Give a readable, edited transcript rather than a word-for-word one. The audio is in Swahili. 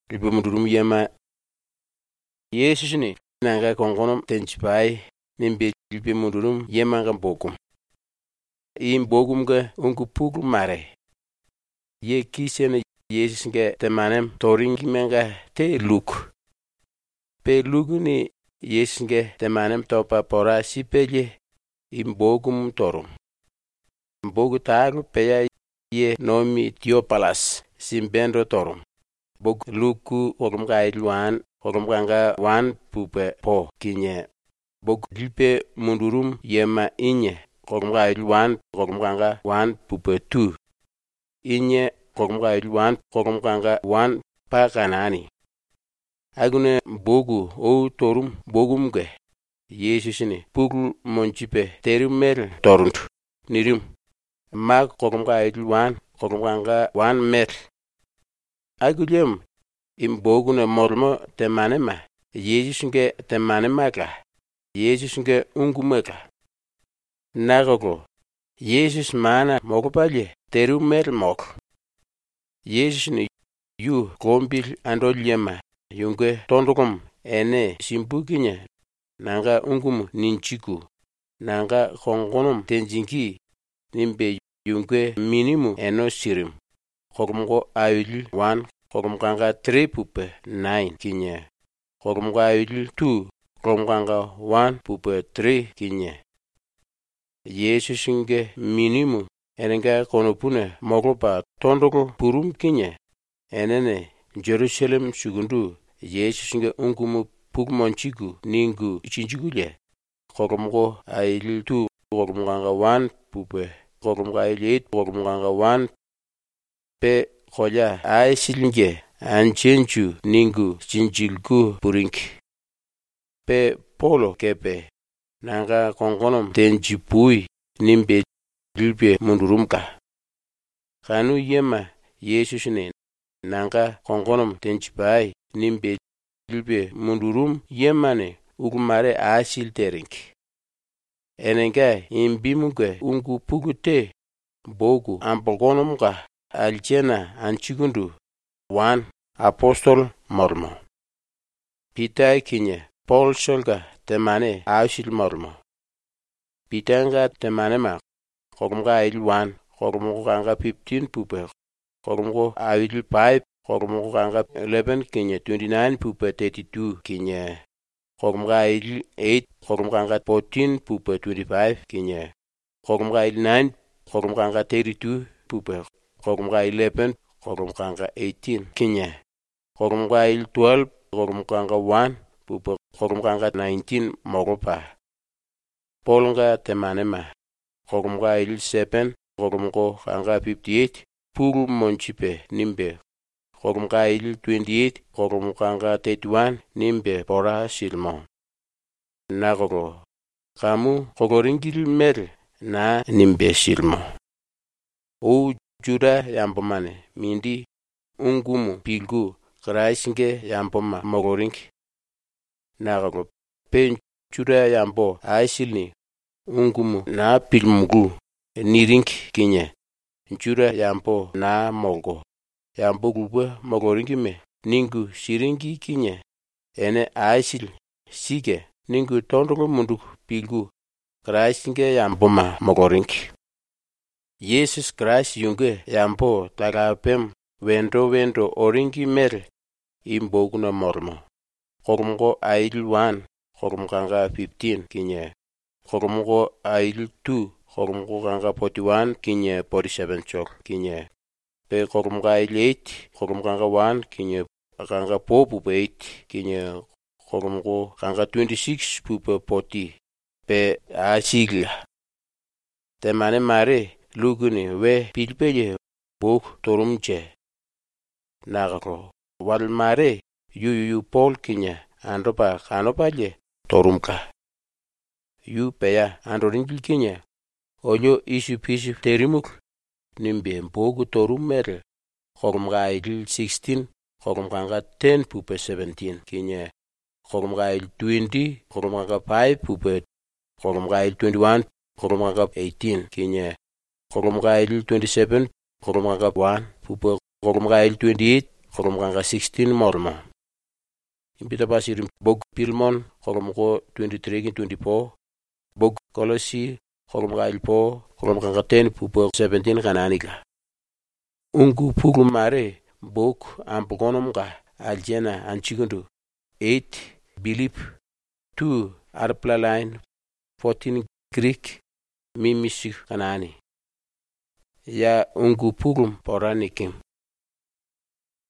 libe mundurum yema Jesus ni nanga kongonom tenchipai nimbe libe mundurum yema ngambogum imbogum ga ungupugul mare ye kisene Jesus nge temanem toringi menga te luk pe luguni Jesus nge temanem topa pora sipelye imbogum torum mbogu taru peya ye nomi Theopalas simbendo torum bog luku ogumga ilwan ogumga wan pupe po kinye bog lipe mundurum yema inye ogumga ilwan ogumga wan pupe tu inye ogumga ilwan ogumga wan pa kanani agune bogu o torum bogumge Jesus ni pugul monchipe terimel toruntu nirim mag ogumga ilwan ogumga wan met agulem imbogune mormo temanema Jesus nge temanema ka Jesus nge ungumeka nagogo Jesus mana mogopalye terumel mok Jesus ni yu kombil andolyema yunge tondogum ene simbukinya nanga ungumu ninchiku nanga kongonum tenjinki nimbe yunge minimu eno sirim kogumgo ayul 1 kogumganga 3 pupe 9 kinye kogumgo ayul 2 kogumganga 1 pupe 3 kinye Jesus nge minimu enenga konopune mogopa tondogo purum kinye enene Jerusalem sugundu Jesus nge ungumu pugmonchiku ningu chinchigulye kogumgo ayul 2 kogumganga 1 pupe kogumgo ayul 8 kogumganga 1 pe koja ay silinge anchenchu ningu chinchilku purinki pe polo kepe nanga kongonom tenjipui nimbe lilpe mundurumka kanu yema Jesus ne nanga kongonom tenjipai nimbe lilpe mundurum yemane ugumare asil terinki enenga imbimuge ungu pugute bogu ambogonomka aljena anchigundu 1 apostol mormo Peter kinye Paul solga temane asil mormo Peter temanema kogumga ayil 1 kogumga 15 pupe kogumgo ayil 5 kogumga 11 kinye 29 pupe 32 kinye kogumga ayil 8 kogumga 14 pupe 25 kinye kogumga ayil 9 kogumga 32 pupe kogumga 11 kogumga 18 kinye kogumga ayil 12 kogumga 1 pupe kogumga 19 mogopa Polga temanema kogumga ayil 7 kogumgo 58 pugul monchipe nimbe kogumga ayil 28 kogumga 31 nimbe pora silmo nagogo kamu kogoringil mer na nimbe silmo o juda yambomane mindi ungumu pilgu kraisnge yamboma mogoringi nagogo pen juda yambo aisilni ungumu na pilmugu nirinki kinye juda yambo na mogo yambo gubwa mogoringi me ningu siringi kinye ene aisil sige ningu tondongo mundu pilgu kraisnge yamboma mogoringi Jesus Christ yunge yambo tagapem wendo oringi mer imboguna mormo kogumgo ayil 1 kogumganga 15 kinye kogumgo ayil 2 kogumganga 41 kinye 47 chok kinye pe kogumga ayil 8 kogumganga 1 kinye kanga 4 pupe 8 kinye kogumgo kanga 26 pupe 40 pe asigla temane mare luguni we pilpeye bok torumche nagako wal mare yu Paul kinya andopa kanopaje torumka yu peya andoringil kinya onyo isu terimuk nimbe bogu torumere kogumga ayil 16 kogumga 10 pupe 17 kinya kogumga ayil 20 kogumga 5 pupe kogumga ayil 21 kogumga 18 kinya kogumga ayil 27 kogumga 1 pupe kogumga ayil 28 kolom kanga 16 morma. Impita pasirim bog Pilmon kolom ko 23-24, bog Kolosi kolom ka ilpo kolom kanga 10 pupo 17 kananika. Ungu pugum mare bog ampokonom ka aljena anchigundu 8 Bilip, 2 Arpla line, 14 Greek, Mimisi kanani. Ya ungu pugum poranikim.